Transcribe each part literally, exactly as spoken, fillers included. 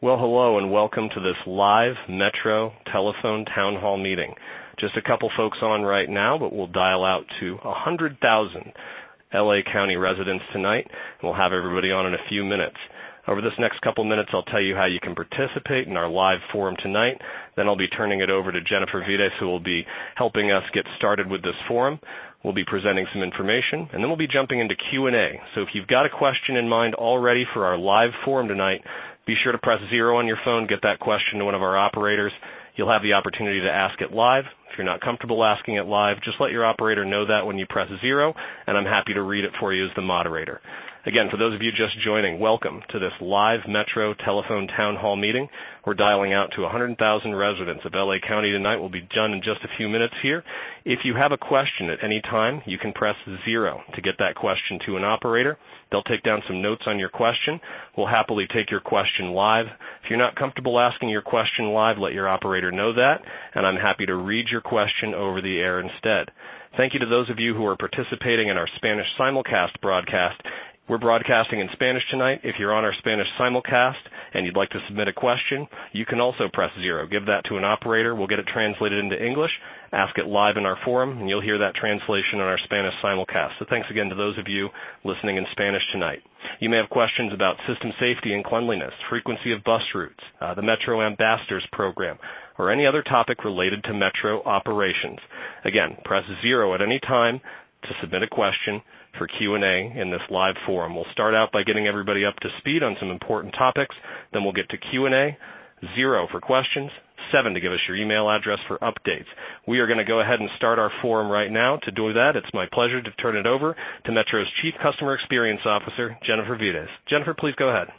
Well, hello and welcome to this live Metro telephone town hall meeting. Just a couple folks on right now, but we'll dial out to one hundred thousand L A County residents tonight, and we'll have everybody on in a few minutes. Over this next couple minutes, I'll tell you how you can participate in our live forum tonight. Then I'll be turning it over to Jennifer Vides, who will be helping us get started with this forum. We'll be presenting some information, and then we'll be jumping into Q and A. So if you've got a question in mind already for our live forum tonight, be sure to press zero on your phone, get that question to one of our operators. You'll have the opportunity to ask it live. If you're not comfortable asking it live, just let your operator know that when you press zero, and I'm happy to read it for you as the moderator. Again, for those of you just joining, welcome to this live Metro telephone town hall meeting. We're dialing out to one hundred thousand residents of L A County tonight. We'll be done in just a few minutes here. If you have a question at any time, you can press zero to get that question to an operator. They'll take down some notes on your question. We'll happily take your question live. If you're not comfortable asking your question live, let your operator know that, and I'm happy to read your question over the air instead. Thank you to those of you who are participating in our Spanish simulcast broadcast. We're broadcasting in Spanish tonight. If you're on our Spanish simulcast and you'd like to submit a question, you can also press zero. Give that to an operator. We'll get it translated into English. Ask it live in our forum, and you'll hear that translation on our Spanish simulcast. So thanks again to those of you listening in Spanish tonight. You may have questions about system safety and cleanliness, frequency of bus routes, uh, the Metro Ambassadors program, or any other topic related to Metro operations. Again, press zero at any time to submit a question for Q and A in this live forum. We'll start out by getting everybody up to speed on some important topics. Then we'll get to Q and A, zero for questions, seven to give us your email address for updates. We are going to go ahead and start our forum right now. To do that, it's my pleasure to turn it over to Metro's Chief Customer Experience Officer, Jennifer Vides. Jennifer, please go ahead.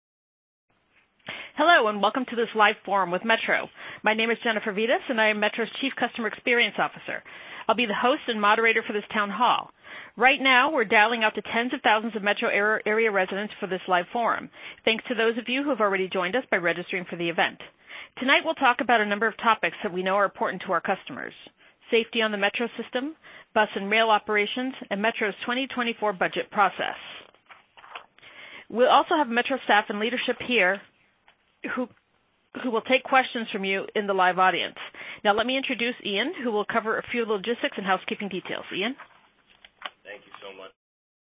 Hello and welcome to this live forum with Metro. My name is Jennifer Vides and I am Metro's Chief Customer Experience Officer. I'll be the host and moderator for this town hall. Right now, we're dialing out to tens of thousands of Metro area residents for this live forum. Thanks to those of you who have already joined us by registering for the event. Tonight, we'll talk about a number of topics that we know are important to our customers: safety on the Metro system, bus and rail operations, and Metro's twenty twenty-four budget process. We'll also have Metro staff and leadership here who who will take questions from you in the live audience. Now, let me introduce Ian, who will cover a few logistics and housekeeping details. Ian? Thank you so much.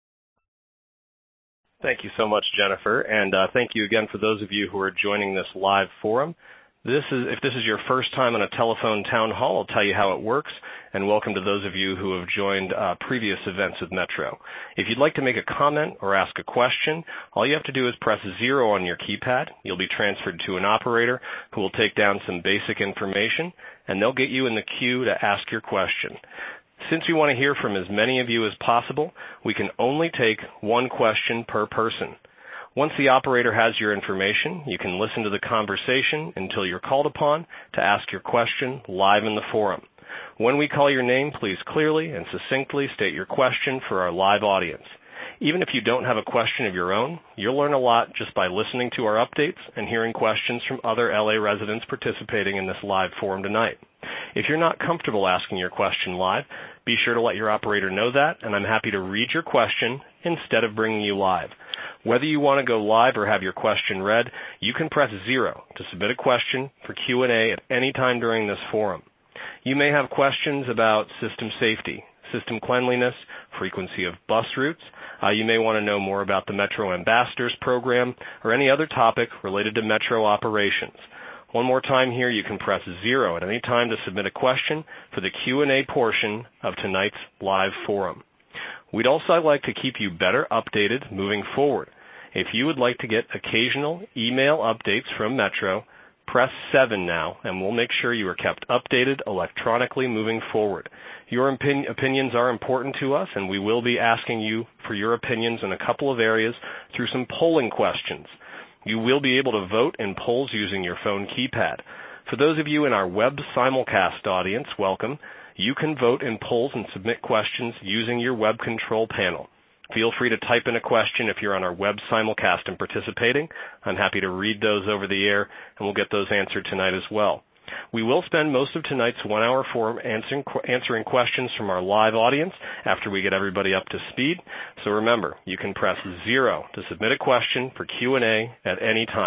Thank you so much, Jennifer, and uh, thank you again for those of you who are joining this live forum. This is, if this is your first time on a telephone town hall, I'll tell you how it works, and welcome to those of you who have joined uh, previous events with Metro. If you'd like to make a comment or ask a question, all you have to do is press zero on your keypad. You'll be transferred to an operator who will take down some basic information, and they'll get you in the queue to ask your question. Since we want to hear from as many of you as possible, we can only take one question per person. Once the operator has your information, you can listen to the conversation until you're called upon to ask your question live in the forum. When we call your name, please clearly and succinctly state your question for our live audience. Even if you don't have a question of your own, you'll learn a lot just by listening to our updates and hearing questions from other L A residents participating in this live forum tonight. If you're not comfortable asking your question live, be sure to let your operator know that, and I'm happy to read your question instead of bringing you live. Whether you want to go live or have your question read, you can press zero to submit a question for Q and A at any time during this forum. You may have questions about system safety, system cleanliness, frequency of bus routes. Uh, you may want to know more about the Metro Ambassadors program or any other topic related to Metro operations. One more time here, you can press zero at any time to submit a question for the Q and A portion of tonight's live forum. We'd also like to keep you better updated moving forward. If you would like to get occasional email updates from Metro, press seven now, and we'll make sure you are kept updated electronically moving forward. Your opin- opinions are important to us, and we will be asking you for your opinions in a couple of areas through some polling questions. You will be able to vote in polls using your phone keypad. For those of you in our web simulcast audience, welcome. You can vote in polls and submit questions using your web control panel. Feel free to type in a question if you're on our web simulcast and participating. I'm happy to read those over the air, and we'll get those answered tonight as well. We will spend most of tonight's one-hour forum answering, answering questions from our live audience after we get everybody up to speed. So remember, you can press zero to submit a question for Q and A at any time.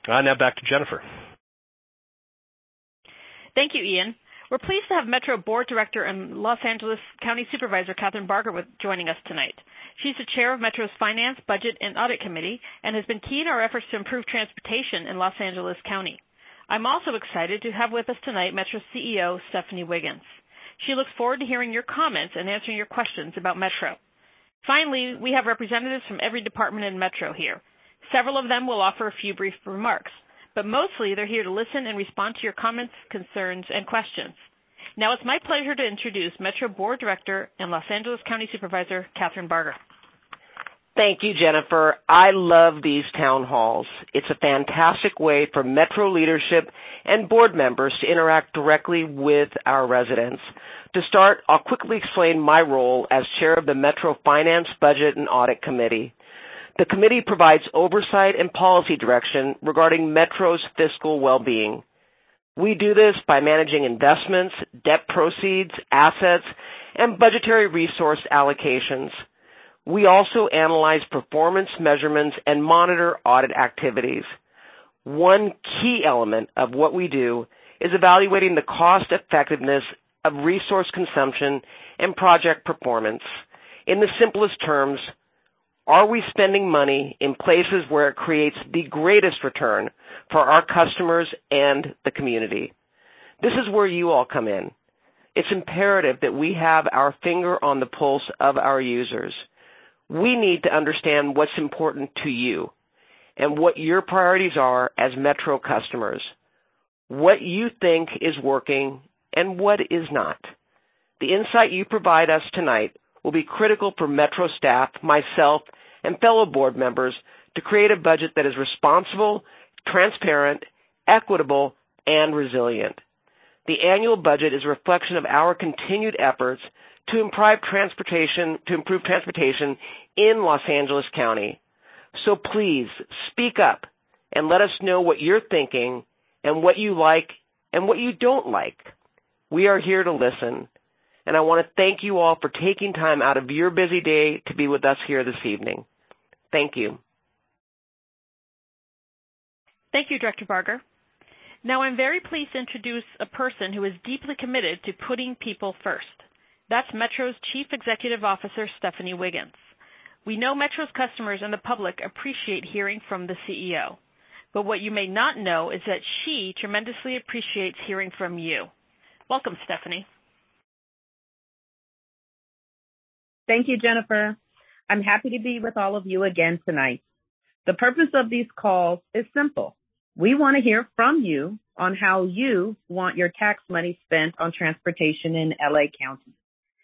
Uh, now back to Jennifer. Thank you, Ian. We're pleased to have Metro Board Director and Los Angeles County Supervisor Catherine Barger with, joining us tonight. She's the chair of Metro's Finance, Budget, and Audit Committee and has been key in our efforts to improve transportation in Los Angeles County. I'm also excited to have with us tonight Metro's C E O, Stephanie Wiggins. She looks forward to hearing your comments and answering your questions about Metro. Finally, we have representatives from every department in Metro here. Several of them will offer a few brief remarks, but mostly they're here to listen and respond to your comments, concerns, and questions. Now it's my pleasure to introduce Metro Board Director and Los Angeles County Supervisor, Catherine Barger. Thank you, Jennifer. I love these town halls. It's a fantastic way for Metro leadership and board members to interact directly with our residents. To start, I'll quickly explain my role as chair of the Metro Finance, Budget, and Audit Committee. The committee provides oversight and policy direction regarding Metro's fiscal well-being. We do this by managing investments, debt proceeds, assets, and budgetary resource allocations. We also analyze performance measurements and monitor audit activities. One key element of what we do is evaluating the cost effectiveness of resource consumption and project performance. In the simplest terms, are we spending money in places where it creates the greatest return for our customers and the community? This is where you all come in. It's imperative that we have our finger on the pulse of our users. We need to understand what's important to you and what your priorities are as Metro customers, what you think is working and what is not. The insight you provide us tonight will be critical for Metro staff, myself, and fellow board members to create a budget that is responsible, transparent, equitable, and resilient. The annual budget is a reflection of our continued efforts to improve transportation, to improve transportation in Los Angeles County. So please speak up and let us know what you're thinking and what you like and what you don't like. We are here to listen. And I want to thank you all for taking time out of your busy day to be with us here this evening. Thank you. Thank you, Director Barger. Now I'm very pleased to introduce a person who is deeply committed to putting people first. That's Metro's Chief Executive Officer, Stephanie Wiggins. We know Metro's customers and the public appreciate hearing from the C E O. But what you may not know is that she tremendously appreciates hearing from you. Welcome, Stephanie. Thank you, Jennifer. I'm happy to be with all of you again tonight. The purpose of these calls is simple. We want to hear from you on how you want your tax money spent on transportation in L A County.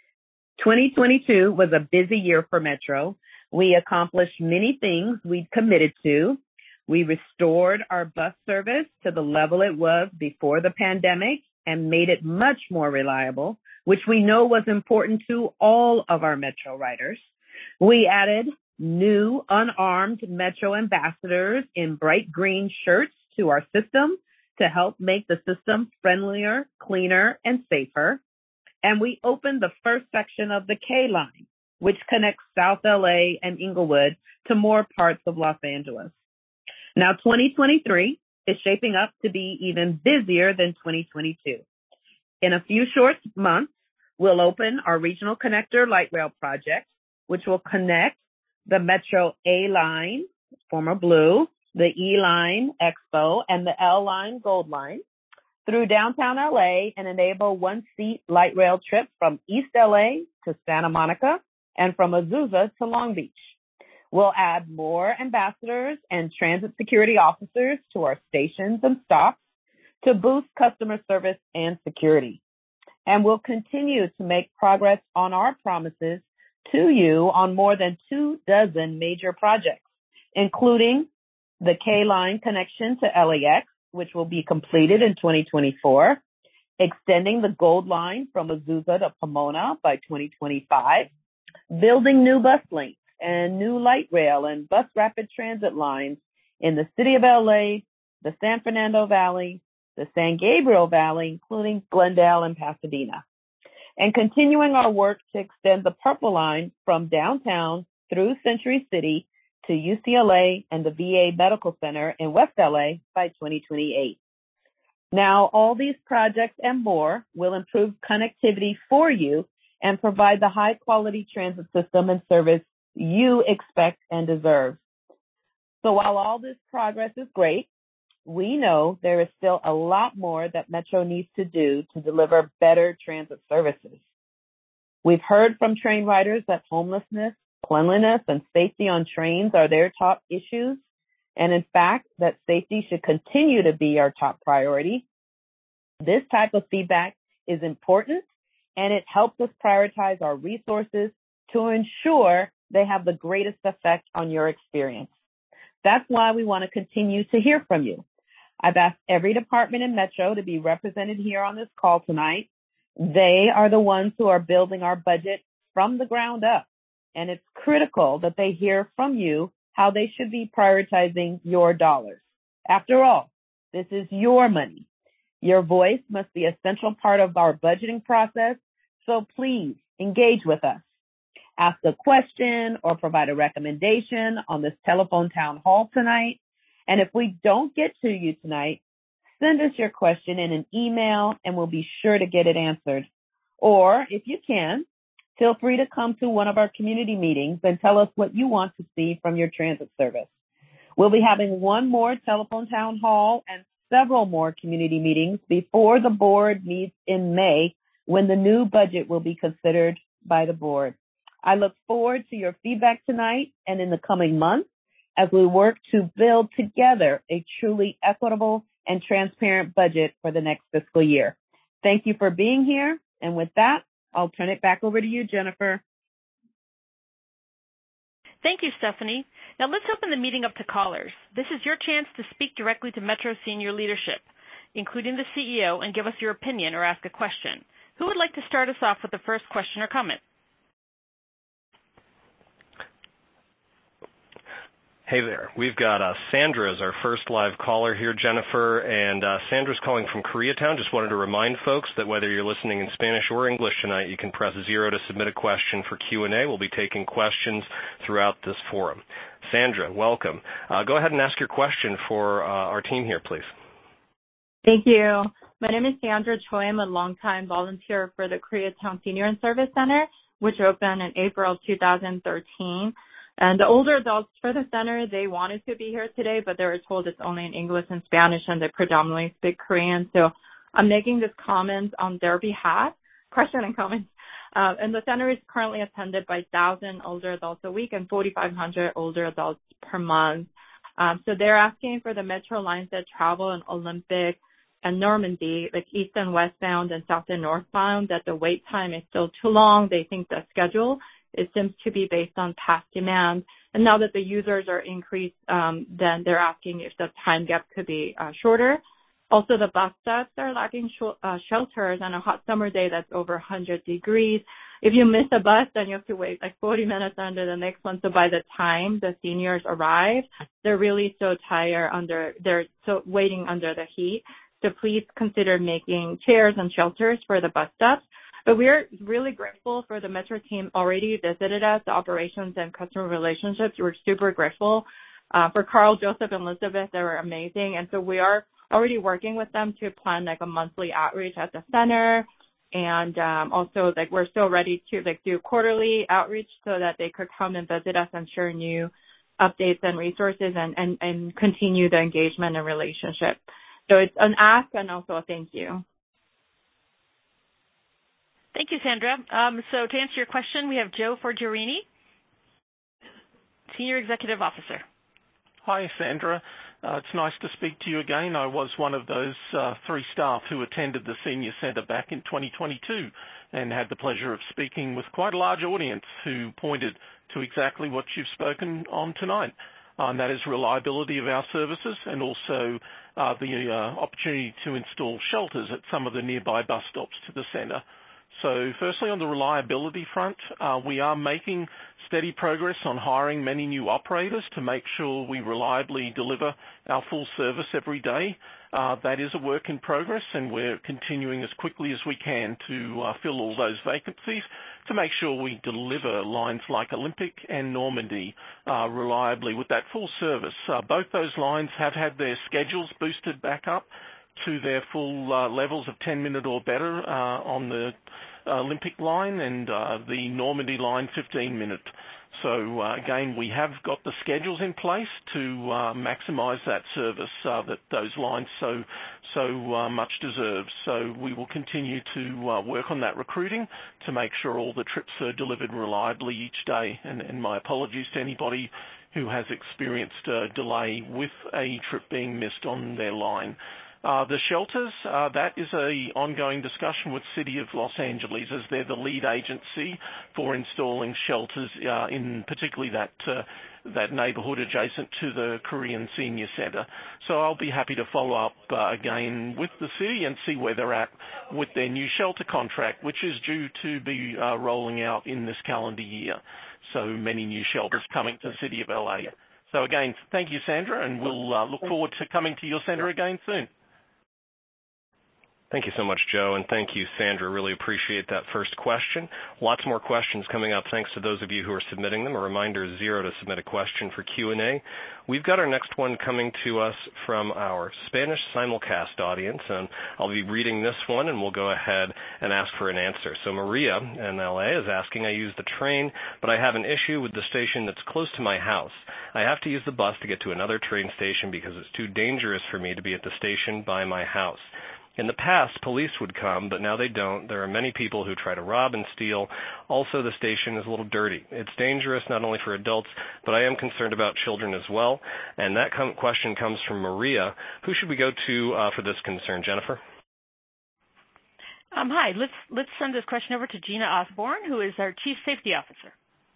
twenty twenty-two was a busy year for Metro. We accomplished many things we'd committed to. We restored our bus service to the level it was before the pandemic and made it much more reliable, which we know was important to all of our Metro riders. We added new unarmed Metro ambassadors in bright green shirts to our system to help make the system friendlier, cleaner, and safer. And we opened the first section of the K line, which connects South L A and Inglewood to more parts of Los Angeles. Now, twenty twenty-three is shaping up to be even busier than twenty twenty-two. In a few short months, we'll open our Regional Connector Light Rail project, which will connect the Metro A line, former Blue, the E line, Expo, and the L line, Gold line, through downtown L A and enable one-seat light rail trips from East L A to Santa Monica and from Azusa to Long Beach. We'll add more ambassadors and transit security officers to our stations and stops to boost customer service and security. And we'll continue to make progress on our promises to you on more than two dozen major projects, including the K-Line connection to L A X, which will be completed in twenty twenty-four, extending the Gold Line from Azusa to Pomona by twenty twenty-five, building new bus lanes and new light rail and bus rapid transit lines in the city of L A, the San Fernando Valley, the San Gabriel Valley, including Glendale and Pasadena, and continuing our work to extend the Purple Line from downtown through Century City to U C L A and the V A Medical Center in West L A by twenty twenty-eight. Now, all these projects and more will improve connectivity for you and provide the high-quality transit system and service you expect and deserve. So while all this progress is great, we know there is still a lot more that Metro needs to do to deliver better transit services. We've heard from train riders that homelessness, cleanliness, and safety on trains are their top issues, and in fact, that safety should continue to be our top priority. This type of feedback is important, and it helps us prioritize our resources to ensure they have the greatest effect on your experience. That's why we want to continue to hear from you. I've asked every department in Metro to be represented here on this call tonight. They are the ones who are building our budget from the ground up, and it's critical that they hear from you how they should be prioritizing your dollars. After all, this is your money. Your voice must be an essential part of our budgeting process, so please engage with us. Ask a question or provide a recommendation on this telephone town hall tonight. And if we don't get to you tonight, send us your question in an email and we'll be sure to get it answered. Or if you can, feel free to come to one of our community meetings and tell us what you want to see from your transit service. We'll be having one more telephone town hall and several more community meetings before the board meets in May, when the new budget will be considered by the board. I look forward to your feedback tonight and in the coming months as we work to build together a truly equitable and transparent budget for the next fiscal year. Thank you for being here. And with that, I'll turn it back over to you, Jennifer. Thank you, Stephanie. Now let's open the meeting up to callers. This is your chance to speak directly to Metro senior leadership, including the C E O, and give us your opinion or ask a question. Who would like to start us off with the first question or comment? Hey there. We've got uh, Sandra as our first live caller here, Jennifer, and uh, Sandra's calling from Koreatown. Just wanted to remind folks that whether you're listening in Spanish or English tonight, you can press zero to submit a question for Q and A. We'll be taking questions throughout this forum. Sandra, welcome. Uh, go ahead and ask your question for uh, our team here, please. Thank you. My name is Sandra Choi. I'm a longtime volunteer for the Koreatown Senior and Service Center, which opened in April of two thousand thirteen. And the older adults for the center, they wanted to be here today, but they were told it's only in English and Spanish, and they predominantly speak Korean. So I'm making this comment on their behalf, question and comment. Uh, and the center is currently attended by one thousand older adults a week and forty-five hundred older adults per month. Um, so they're asking for the Metro lines that travel in Olympic and Normandy, like east and westbound and south and northbound, that the wait time is still too long. They think the schedule it seems to be based on past demand. And now that the users are increased, um, then they're asking if the time gap could be uh, shorter. Also, the bus stops are lacking sh- uh, shelters on a hot summer day that's over one hundred degrees. If you miss a bus, then you have to wait like forty minutes under the next one. So by the time the seniors arrive, they're really so tired under, they're so waiting under the heat. So please consider making chairs and shelters for the bus stops. But we're really grateful for the Metro team already visited us, the operations and customer relationships. We're super grateful. Uh, for Carl, Joseph, and Elizabeth, they were amazing. And so we are already working with them to plan like a monthly outreach at the center. And um, also like we're still ready to like do quarterly outreach so that they could come and visit us and share new updates and resources and, and, and continue the engagement and relationship. So it's an ask and also a thank you. Thank you, Sandra. Um, so to answer your question, we have Joe Forgerini, Senior Executive Officer. Hi, Sandra. Uh, it's nice to speak to you again. I was one of those uh, three staff who attended the Senior Centre back in twenty twenty-two and had the pleasure of speaking with quite a large audience who pointed to exactly what you've spoken on tonight. Uh, and that is reliability of our services and also uh, the uh, opportunity to install shelters at some of the nearby bus stops to the centre. So firstly, on the reliability front, uh, we are making steady progress on hiring many new operators to make sure we reliably deliver our full service every day. Uh, that is a work in progress, and we're continuing as quickly as we can to uh, fill all those vacancies to make sure we deliver lines like Olympic and Normandy uh, reliably with that full service. Uh, both those lines have had their schedules boosted back up to their full uh, levels of ten minute or better uh, on the Olympic line, and uh, the Normandy line fifteen minute. So uh, again, we have got the schedules in place to uh, maximise that service uh, that those lines so so uh, much deserve. So we will continue to uh, work on that recruiting to make sure all the trips are delivered reliably each day. And, and my apologies to anybody who has experienced a delay with a trip being missed on their line. Uh, the shelters, uh, that is a ongoing discussion with City of Los Angeles, as they're the lead agency for installing shelters uh, in particularly that uh, that neighborhood adjacent to the Korean Senior Center. So I'll be happy to follow up uh, again with the city and see where they're at with their new shelter contract, which is due to be uh, rolling out in this calendar year. So many new shelters coming to the City of L A. So again, thank you, Sandra, and we'll uh, look forward to coming to your center again soon. Thank you so much, Joe, and thank you, Sandra. Really appreciate that first question. Lots more questions coming up thanks to those of you who are submitting them. A reminder, zero to submit a question for Q and A. We've got our next one coming to us from our Spanish simulcast audience, and I'll be reading this one, and we'll go ahead and ask for an answer. So Maria in L A is asking, I use the train, but I have an issue with the station that's close to my house. I have to use the bus to get to another train station because it's too dangerous for me to be at the station by my house. In the past, police would come, but now they don't. There are many people who try to rob and steal. Also, the station is a little dirty. It's dangerous not only for adults, but I am concerned about children as well. And that com- question comes from Maria. Who should we go to uh, for this concern, Jennifer? Um, hi, let's let's send this question over to Gina Osborne, who is our Chief Safety Officer.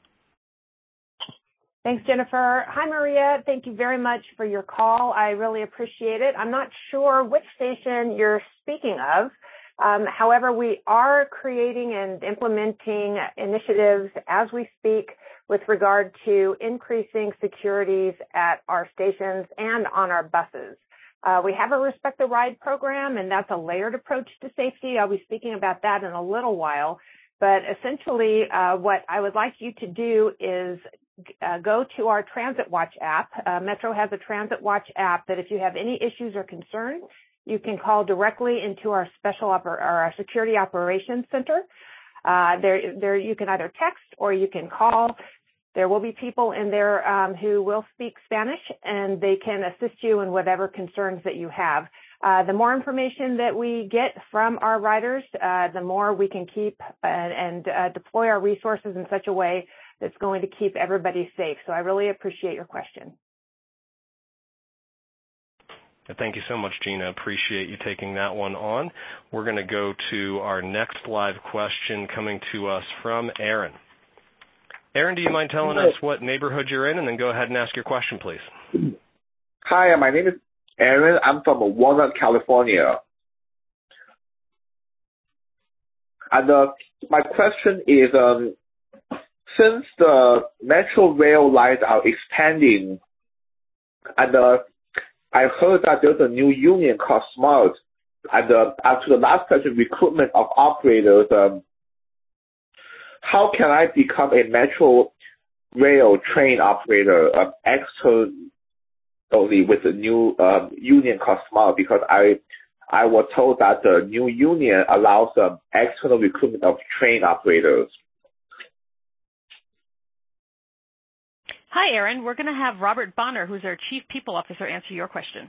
Thanks, Jennifer. Hi, Maria. Thank you very much for your call. I really appreciate it. I'm not sure which station you're speaking of. Um, however, we are creating and implementing initiatives as we speak with regard to increasing securities at our stations and on our buses. Uh, we have a Respect the Ride program, and that's a layered approach to safety. I'll be speaking about that in a little while. But essentially, uh, what I would like you to do is Uh, go to our Transit Watch app. Uh, Metro has a Transit Watch app that if you have any issues or concerns, you can call directly into our special oper- or our security operations center. Uh, there, there you can either text or you can call. There will be people in there um, who will speak Spanish, and they can assist you in whatever concerns that you have. Uh, the more information that we get from our riders, uh, the more we can keep and, and uh, deploy our resources in such a way that's going to keep everybody safe. So I really appreciate your question. Thank you so much, Gina. Appreciate you taking that one on. We're going to go to our next live question coming to us from Aaron. Aaron, do you mind telling us what neighborhood you're in, and then go ahead and ask your question, please? Hi, my name is Aaron. I'm from Walnut, California. And uh, my question is, um, since the Metro rail lines are expanding, and uh, I heard that there's a new union called SMART, and uh, after the last question, recruitment of operators, um, how can I become a Metro rail train operator uh, externally with the new um, union called SMART? Because I I was told that the new union allows um, external recruitment of train operators. Hi, Aaron. We're going to have Robert Bonner, who's our Chief People Officer, answer your question.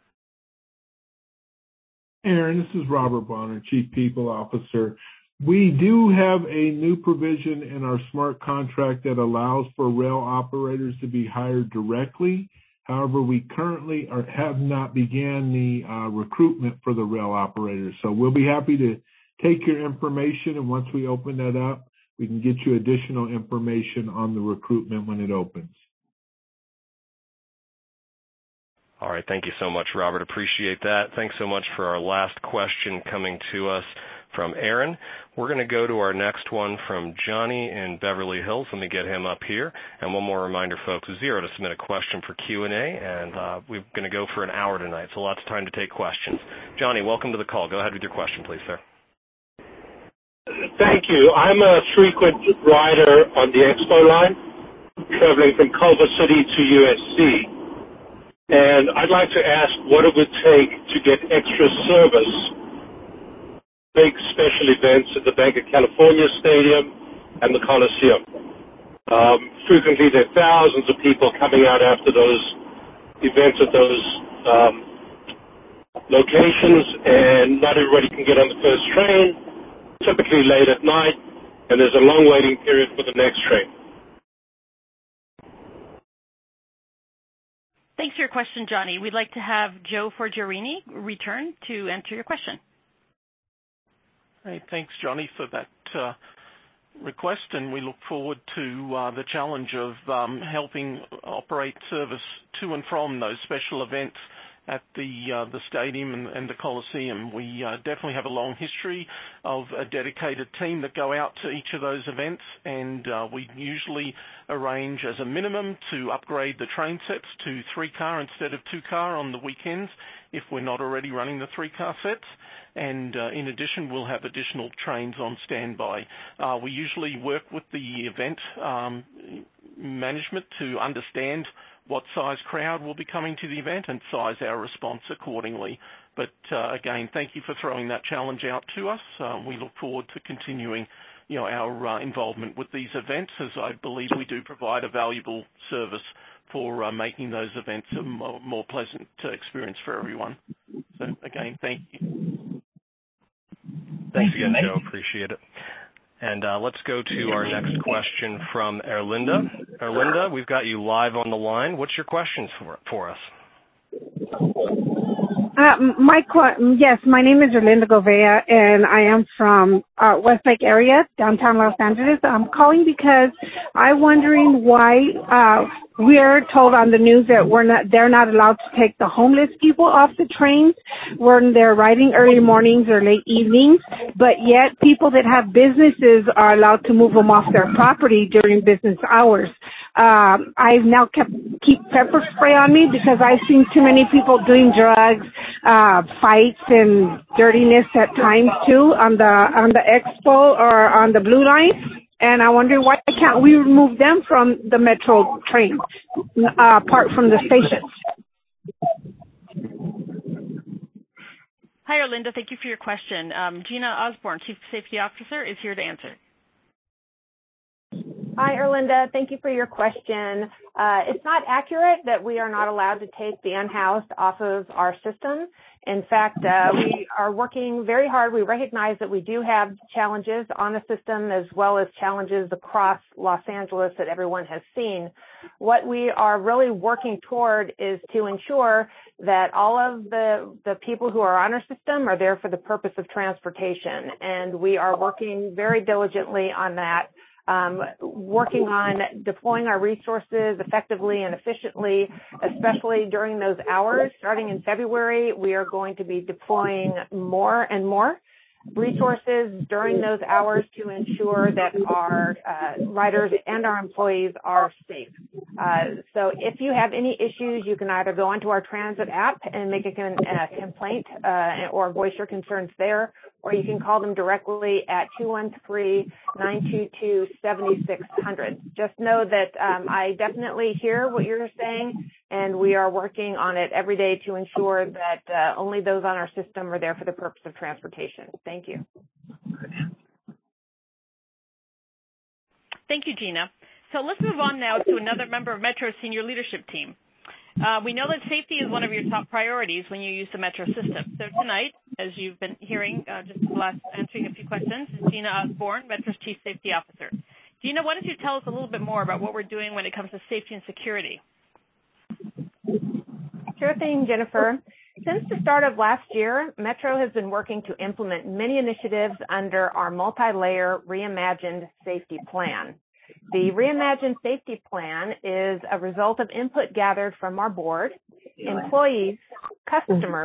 Aaron, this is Robert Bonner, Chief People Officer. We do have a new provision in our SMART contract that allows for rail operators to be hired directly. However, we currently are, have not began the uh, recruitment for the rail operators. So we'll be happy to take your information, and once we open that up, we can get you additional information on the recruitment when it opens. All right. Thank you so much, Robert. Appreciate that. Thanks so much for our last question coming to us from Aaron. We're going to go to our next one from Johnny in Beverly Hills. Let me get him up here. And one more reminder, folks, zero to submit a question for Q and A, and uh, we're going to go for an hour tonight, so lots of time to take questions. Johnny, welcome to the call. Go ahead with your question, please, sir. Thank you. I'm a frequent rider on the Expo line, traveling from Culver City to U S C. And I'd like to ask what it would take to get extra service, big special events at the Bank of California Stadium and the Coliseum. Um, frequently there are thousands of people coming out after those events at those um, locations, and not everybody can get on the first train, typically late at night, and there's a long waiting period for the next train. Thanks for your question, Johnny. We'd like to have Joe Forgiorini return to answer your question. Hey, thanks, Johnny, for that uh, request, and we look forward to uh, the challenge of um, helping operate service to and from those special events at the uh, the stadium and, and the Coliseum. We uh, definitely have a long history of a dedicated team that go out to each of those events, and uh, we usually arrange as a minimum to upgrade the train sets to three-car instead of two-car on the weekends if we're not already running the three-car sets. And uh, in addition, we'll have additional trains on standby. Uh, we usually work with the event um, management to understand what size crowd will be coming to the event and size our response accordingly. But uh, again, thank you for throwing that challenge out to us. Uh, we look forward to continuing, you know, our uh, involvement with these events, as I believe we do provide a valuable service for uh, making those events a more, more pleasant uh, experience for everyone. So again, thank you. Thanks again, Joe. Appreciate it. And uh, let's go to our next question from Erlinda. Erlinda, we've got you live on the line. What's your question for, for us? Uh, my yes, my name is Erlinda Govea, and I am from uh, Westlake area, downtown Los Angeles. I'm calling because I'm wondering why uh, we are told on the news that we're not, they're not allowed to take the homeless people off the trains when they're riding early mornings or late evenings, but yet people that have businesses are allowed to move them off their property during business hours. Um, I've now kept keep pepper spray on me because I've seen too many people doing drugs, uh, fights and dirtiness at times too on the on the Expo or on the Blue Line. And I wonder why can't we remove them from the Metro train, uh, apart from the stations? Hi, Erlinda. Thank you for your question. Um, Gina Osborne, Chief Safety Officer, is here to answer. Hi, Erlinda. Thank you for your question. Uh, it's not accurate that we are not allowed to take the unhoused off of our system. In fact, uh, we are working very hard. We recognize that we do have challenges on the system as well as challenges across Los Angeles that everyone has seen. What we are really working toward is to ensure that all of the, the people who are on our system are there for the purpose of transportation. And we are working very diligently on that. Um, working on deploying our resources effectively and efficiently, especially during those hours. Starting in February, we are going to be deploying more and more resources during those hours to ensure that our uh, riders and our employees are safe. Uh, so if you have any issues, you can either go onto our transit app and make a, con- a complaint uh, or voice your concerns there, or you can call them directly at two one three, nine two two, seven six zero zero. Just know that um, I definitely hear what you're saying, and we are working on it every day to ensure that uh, only those on our system are there for the purpose of transportation. Thank you. Thank you, Gina. So let's move on now to another member of Metro's senior leadership team. Uh, we know that safety is one of your top priorities when you use the Metro system. So tonight, as you've been hearing, uh, just last answering a few questions, is Gina Osborne, Metro's Chief Safety Officer. Gina, why don't you tell us a little bit more about what we're doing when it comes to safety and security? Sure thing, Jennifer. Since the start of last year, Metro has been working to implement many initiatives under our multi-layer reimagined safety plan. The reimagined safety plan is a result of input gathered from our board, employees, customers,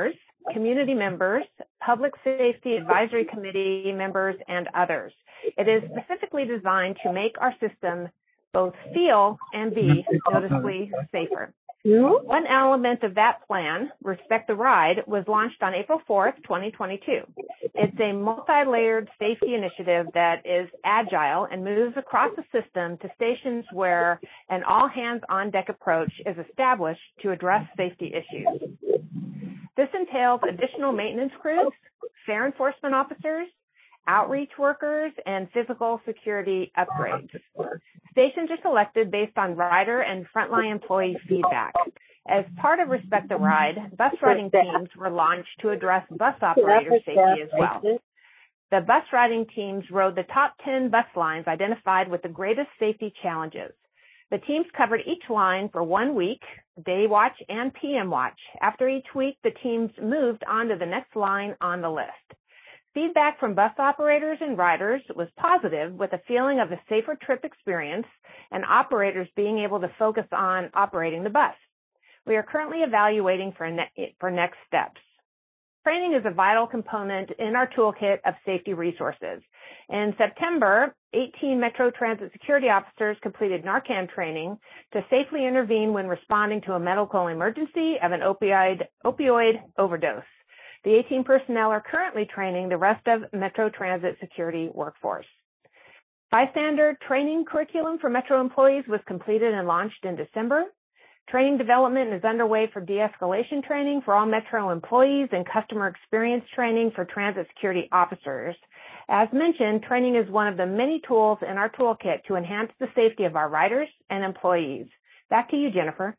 community members, public safety advisory committee members, and others. It is specifically designed to make our system both feel and be noticeably safer. One element of that plan, Respect the Ride, was launched on April fourth, twenty twenty-two. It's a multi-layered safety initiative that is agile and moves across the system to stations where an all-hands-on-deck approach is established to address safety issues. This entails additional maintenance crews, fare enforcement officers, outreach workers, and physical security upgrades. Stations are selected based on rider and frontline employee feedback. As part of Respect the Ride, bus riding teams were launched to address bus operator safety as well. The bus riding teams rode the top ten bus lines identified with the greatest safety challenges. The teams covered each line for one week, day watch and P M watch. After each week, the teams moved on to the next line on the list. Feedback from bus operators and riders was positive, with a feeling of a safer trip experience and operators being able to focus on operating the bus. We are currently evaluating for, ne- for next steps. Training is a vital component in our toolkit of safety resources. In September, eighteen Metro Transit security officers completed Narcan training to safely intervene when responding to a medical emergency of an opioid, opioid overdose. The eighteen personnel are currently training the rest of Metro Transit security workforce. Bystander training curriculum for Metro employees was completed and launched in December. Training development is underway for de-escalation training for all Metro employees and customer experience training for transit security officers. As mentioned, training is one of the many tools in our toolkit to enhance the safety of our riders and employees. Back to you, Jennifer.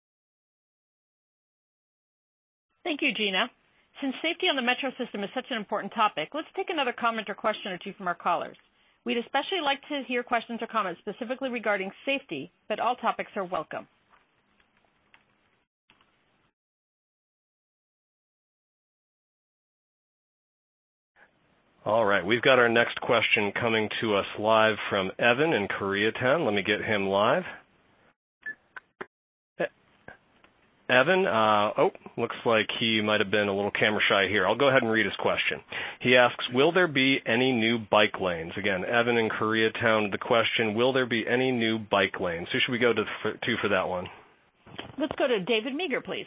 Thank you, Gina. Since safety on the Metro system is such an important topic, let's take another comment or question or two from our callers. We'd especially like to hear questions or comments specifically regarding safety, but all topics are welcome. All right, we've got our next question coming to us live from Evan in Koreatown. Let me get him live. Evan, uh, oh, looks like he might have been a little camera shy here. I'll go ahead and read his question. He asks, will there be any new bike lanes? Again, Evan in Koreatown, the question, will there be any new bike lanes? Who should we go to for, to for that one? Let's go to David Meager, please.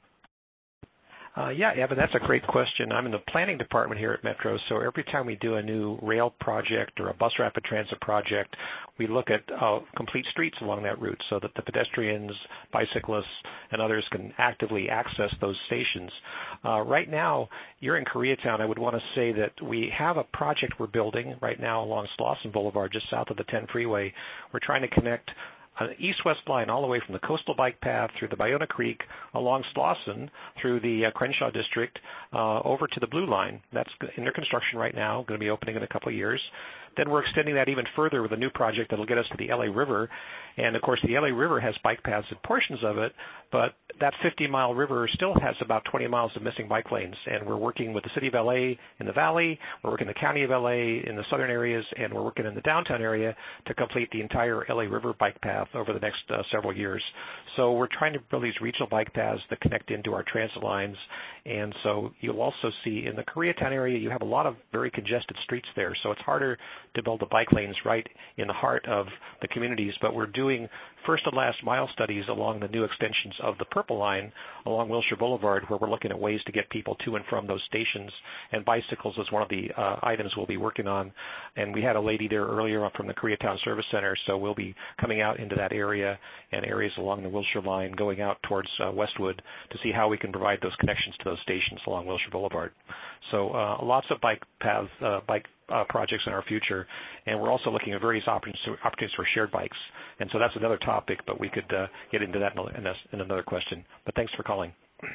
Uh, yeah, Evan, that's a great question. I'm in the planning department here at Metro, so every time we do a new rail project or a bus rapid transit project, we look at uh, complete streets along that route so that the pedestrians, bicyclists, and others can actively access those stations. Uh, right now, you're in Koreatown. I would want to say that we have a project we're building right now along Slauson Boulevard, just south of the ten freeway. We're trying to connect an east-west line all the way from the coastal bike path through the Ballona Creek along Slauson through the uh, Crenshaw district uh, over to the Blue Line. That's under construction right now, going to be opening in a couple of years. Then we're extending that even further with a new project that will get us to the L A River. And, of course, the L A River has bike paths and portions of it, but that fifty-mile river still has about twenty miles of missing bike lanes. And we're working with the city of L A in the valley, we're working with the county of L A in the southern areas, and we're working in the downtown area to complete the entire L A River bike path over the next uh, several years. So we're trying to build these regional bike paths that connect into our transit lines. And so you'll also see in the Koreatown area, you have a lot of very congested streets there. So it's harder to build the bike lanes right in the heart of the communities. But we're doing first and last mile studies along the new extensions of the Purple Line along Wilshire Boulevard, where we're looking at ways to get people to and from those stations. And bicycles is one of the uh, items we'll be working on. And we had a lady there earlier from the Koreatown Service Center, so we'll be coming out into that area and areas along the Wilshire Line, going out towards uh, Westwood to see how we can provide those connections to those stations along Wilshire Boulevard. So uh, lots of bike paths, uh, bike uh, projects in our future, and we're also looking at various opportunities for shared bikes. And so that's another topic, but we could uh, get into that in, a, in another question. But thanks for calling.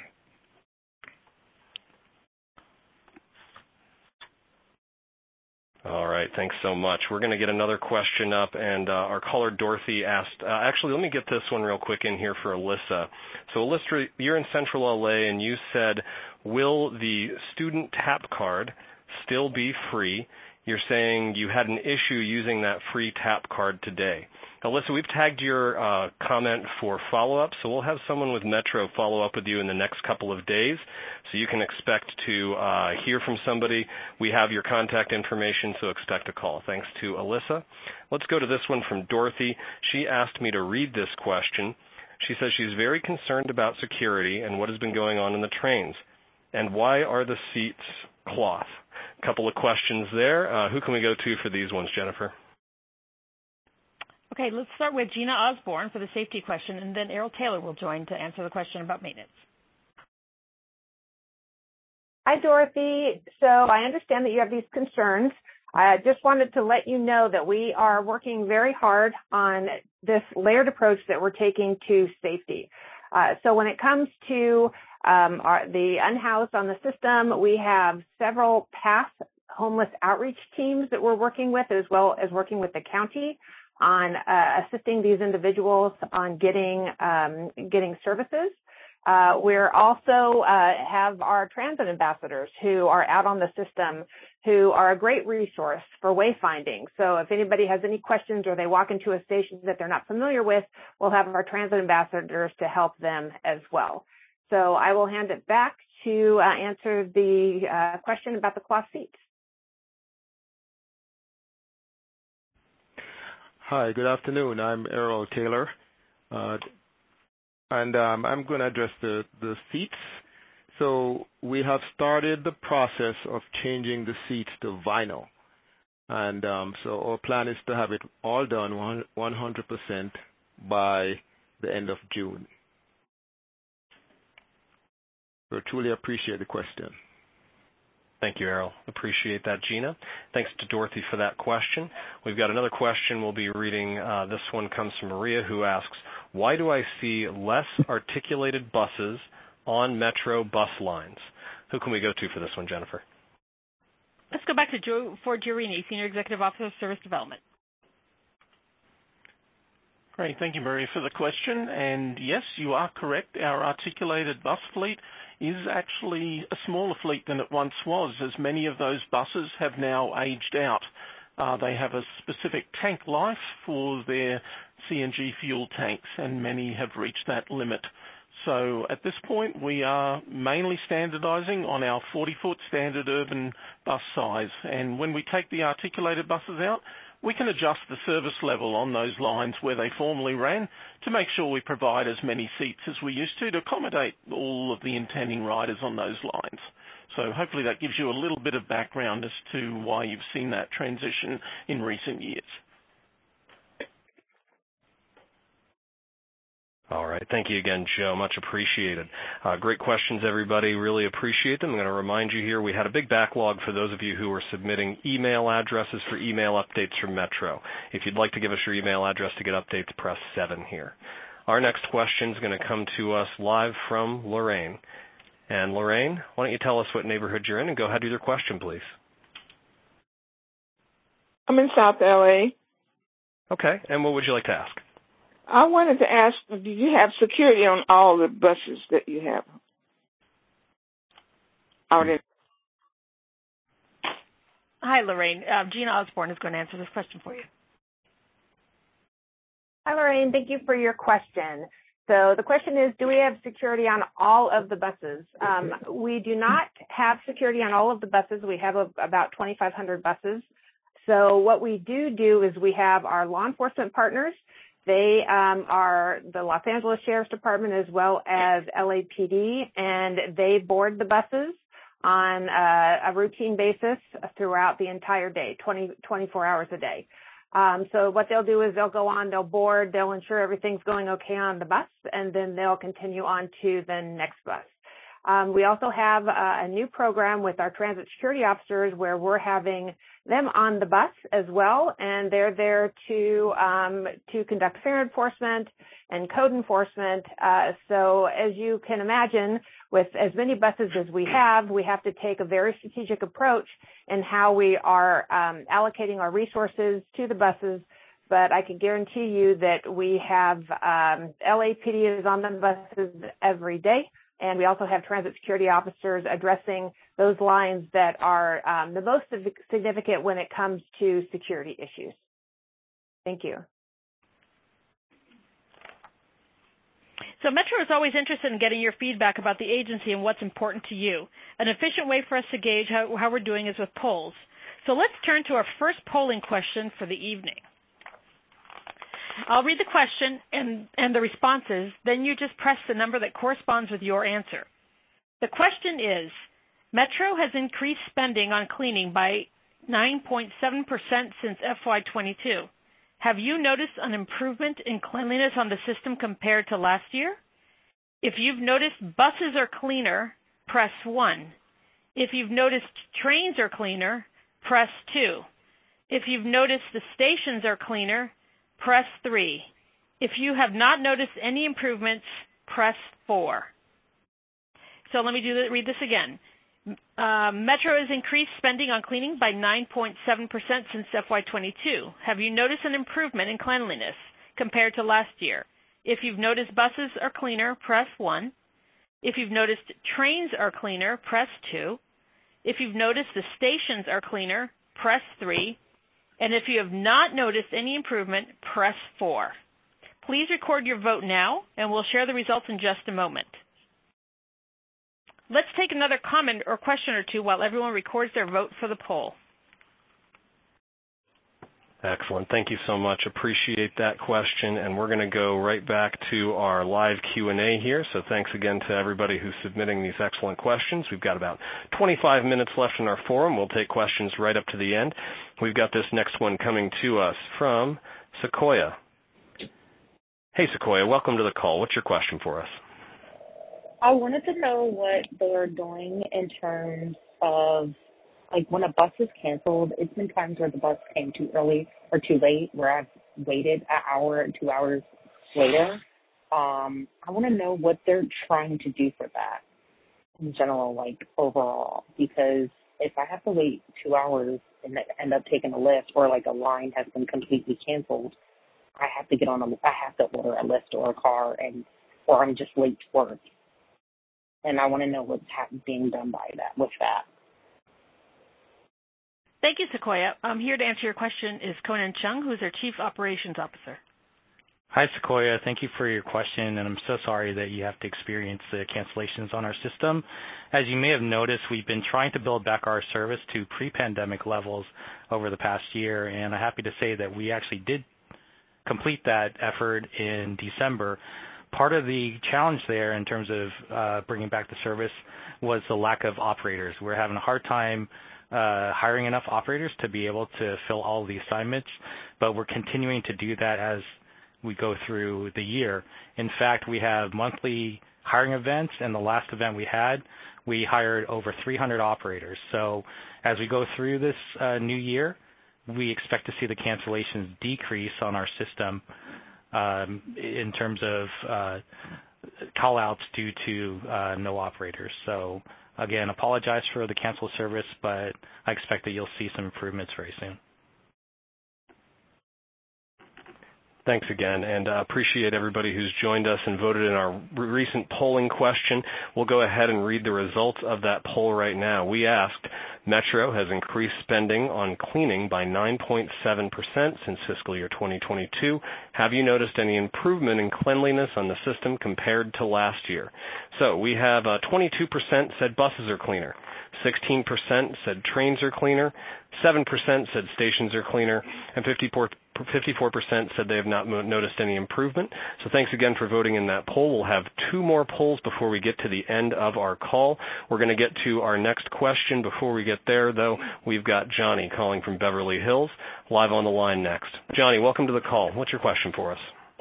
All right, thanks so much. We're going to get another question up, and uh, our caller Dorothy asked, uh, actually, let me get this one real quick in here for Alyssa. So, Alyssa, you're in Central L A, and you said, will the student tap card still be free? You're saying you had an issue using that free tap card today. Alyssa, we've tagged your uh, comment for follow-up, so we'll have someone with Metro follow up with you in the next couple of days, so you can expect to uh, hear from somebody. We have your contact information, so expect a call. Thanks to Alyssa. Let's go to this one from Dorothy. She asked me to read this question. She says she's very concerned about security and what has been going on in the trains. And why are the seats cloth? A couple of questions there. Uh, who can we go to for these ones, Jennifer? Okay, let's start with Gina Osborne for the safety question, and then Errol Taylor will join to answer the question about maintenance. Hi, Dorothy. So I understand that you have these concerns. I just wanted to let you know that we are working very hard on this layered approach that we're taking to safety. Uh, so when it comes to um, our, the unhoused on the system, we have several past homeless outreach teams that we're working with, as well as working with the county on uh, assisting these individuals on getting um, getting services. Uh, we're also uh, have our transit ambassadors who are out on the system, who are a great resource for wayfinding. So if anybody has any questions or they walk into a station that they're not familiar with, we'll have our transit ambassadors to help them as well. So I will hand it back to uh, answer the uh, question about the cloth seats. Hi, good afternoon. I'm Errol Taylor, uh, and um, I'm going to address the, the seats. So we have started the process of changing the seats to vinyl, and um, so our plan is to have it all done one hundred percent by the end of June. So I truly appreciate the question. Thank you, Errol. Appreciate that, Gina. Thanks to Dorothy for that question. We've got another question we'll be reading. Uh, this one comes from Maria, who asks, why do I see less articulated buses on Metro bus lines? Who can we go to for this one, Jennifer? Let's go back to Joe Ford Giurini, Senior Executive Officer of Service Development. Great. Thank you, Maria, for the question. And yes, you are correct. Our articulated bus fleet is actually a smaller fleet than it once was, as many of those buses have now aged out. Uh, they have a specific tank life for their C N G fuel tanks, and many have reached that limit. So at this point, we are mainly standardizing on our forty-foot standard urban bus size. And when we take the articulated buses out, we can adjust the service level on those lines where they formerly ran to make sure we provide as many seats as we used to to accommodate all of the intending riders on those lines. So hopefully that gives you a little bit of background as to why you've seen that transition in recent years. All right. Thank you again, Joe. Much appreciated. Uh, great questions, everybody. Really appreciate them. I'm going to remind you here we had a big backlog for those of you who were submitting email addresses for email updates from Metro. If you'd like to give us your email address to get updates, press seven here. Our next question is going to come to us live from Lorraine. And Lorraine, why don't you tell us what neighborhood you're in and go ahead with your question, please. I'm in South L A. Okay. And what would you like to ask? I wanted to ask, do you have security on all the buses that you have out in? Hi, Lorraine. Uh, Gina Osborne is going to answer this question for you. Hi, Lorraine. Thank you for your question. So the question is, do we have security on all of the buses? Um, we do not have security on all of the buses. We have a, about twenty-five hundred buses. So what we do do is we have our law enforcement partners. They um, are the Los Angeles Sheriff's Department as well as L A P D, and they board the buses on uh, a routine basis throughout the entire day, twenty, twenty-four hours a day. Um, so what they'll do is they'll go on, they'll board, they'll ensure everything's going okay on the bus, and then they'll continue on to the next bus. Um, we also have uh, a new program with our transit security officers where we're having them on the bus as well, and they're there to um, to conduct fare enforcement and code enforcement. Uh, so as you can imagine, with as many buses as we have, we have to take a very strategic approach in how we are um, allocating our resources to the buses. But I can guarantee you that we have um, L A P D is on the buses every day. And we also have transit security officers addressing those lines that are um, the most significant when it comes to security issues. Thank you. So Metro is always interested in getting your feedback about the agency and what's important to you. An efficient way for us to gauge how, how we're doing is with polls. So let's turn to our first polling question for the evening. I'll read the question and, and the responses, then you just press the number that corresponds with your answer. The question is, Metro has increased spending on cleaning by nine point seven percent since F Y twenty-two. Have you noticed an improvement in cleanliness on the system compared to last year? If you've noticed buses are cleaner, press one. If you've noticed trains are cleaner, press two. If you've noticed the stations are cleaner, press three. If you have not noticed any improvements, press four. So let me do the, read this again. Uh, Metro has increased spending on cleaning by nine point seven percent since F Y twenty-two. Have you noticed an improvement in cleanliness compared to last year? If you've noticed buses are cleaner, press one. If you've noticed trains are cleaner, press two. If you've noticed the stations are cleaner, press three. And if you have not noticed any improvement, press four. Please record your vote now, and we'll share the results in just a moment. Let's take another comment or question or two while everyone records their vote for the poll. Excellent. Thank you so much. Appreciate that question. And we're going to go right back to our live Q and A here. So thanks again to everybody who's submitting these excellent questions. We've got about twenty-five minutes left in our forum. We'll take questions right up to the end. We've got this next one coming to us from Sequoia. Hey, Sequoia, welcome to the call. What's your question for us? I wanted to know what they're doing in terms of, like, when a bus is canceled. It's been times where the bus came too early or too late, where I've waited an hour and two hours later. Um, I want to know what they're trying to do for that in general, like, overall, because if I have to wait two hours and end up taking a lift, or, like, a line has been completely canceled, I have to get on a, I have to order a lift or a car, and or I'm just late to work. And I want to know what's being done by that, with that. Thank you, Sequoia. I'm here to answer your question is Conan Chung, who's our Chief Operations Officer. Hi, Sequoia. Thank you for your question, and I'm so sorry that you have to experience the cancellations on our system. As you may have noticed, we've been trying to build back our service to pre-pandemic levels over the past year, and I'm happy to say that we actually did complete that effort in December. Part of the challenge there in terms of uh, bringing back the service was the lack of operators. We're having a hard time uh, hiring enough operators to be able to fill all of the assignments, but we're continuing to do that as we go through the year. In fact, we have monthly hiring events, and the last event we had, we hired over three hundred operators. So as we go through this uh, new year, we expect to see the cancellations decrease on our system um, in terms of uh, call-outs due to uh, no operators. So again, apologize for the canceled service, but I expect that you'll see some improvements very soon. Thanks again, and uh, appreciate everybody who's joined us and voted in our re- recent polling question. We'll go ahead and read the results of that poll right now. We asked, Metro has increased spending on cleaning by nine point seven percent since fiscal year twenty twenty-two. Have you noticed any improvement in cleanliness on the system compared to last year? So we have uh, twenty-two percent said buses are cleaner, sixteen percent said trains are cleaner, seven percent said stations are cleaner, and fifty-four percent said they have not mo- noticed any improvement. So thanks again for voting in that poll. We'll have two more polls before we get to the end of our call. We're going to get to our next question. Before we get there, though, we've got Johnny calling from Beverly Hills, live on the line next. Johnny, welcome to the call. What's your question for us?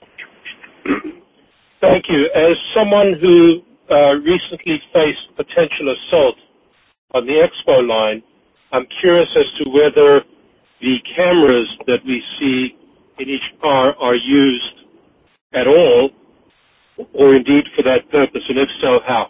Thank you. As someone who uh, recently faced potential assault on the Expo line, I'm curious as to whether the cameras that we see in each car are used at all, or indeed for that purpose, and if so, how?